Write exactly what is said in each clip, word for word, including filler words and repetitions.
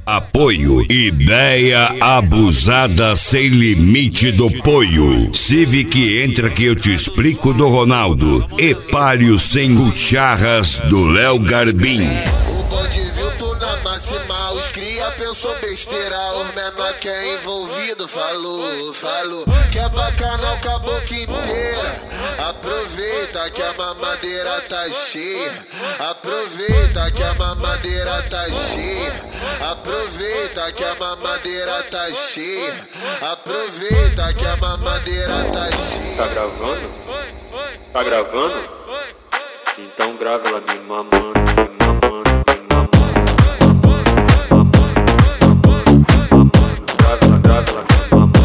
Apoio Ideia Abusada Sem Limite do Poio. Civic Entra que eu te explico do Ronaldo. Epário Sem Cucharras do Léo Garbim. O bonde viu tu na máxima, os cria pensou besteira, os menor que é envolvido falou, falou que é bacana o caboclo inteira. Aproveita que a mamadeira tá cheia, aproveita que a mamadeira tá cheia, aproveita que a mamadeira tá cheia, aproveita que a mamadeira tá cheia. Tá gravando? Tá gravando? Então grava ela me mamando, me mamando, me mamando. Grava ela, grava ela me mamando.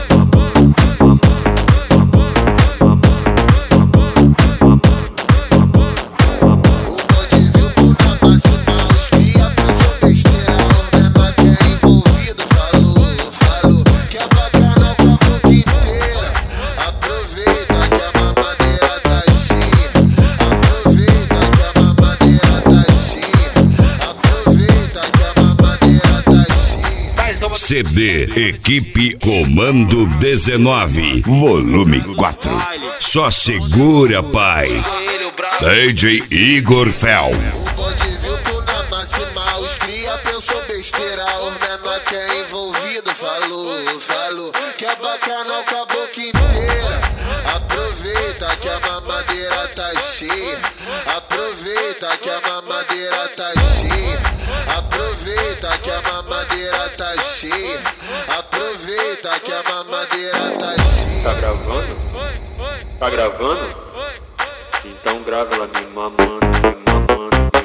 C D Equipe Comando dezenove, volume quatro. Só segura, pai. D J Igor Fel. O bonde viu tu na máxima, os cria pensou besteira, os menor que é envolvido falou, falou que é bacana o caboclo inteira. Aproveita que a mamadeira tá cheia, aproveita que a mamadeira tá cheia, aproveita que a mamadeira tá cheia, aproveita que a mamadeira tá cheia. Tá gravando? Tá gravando? Então grava ela me mamando, me mamando.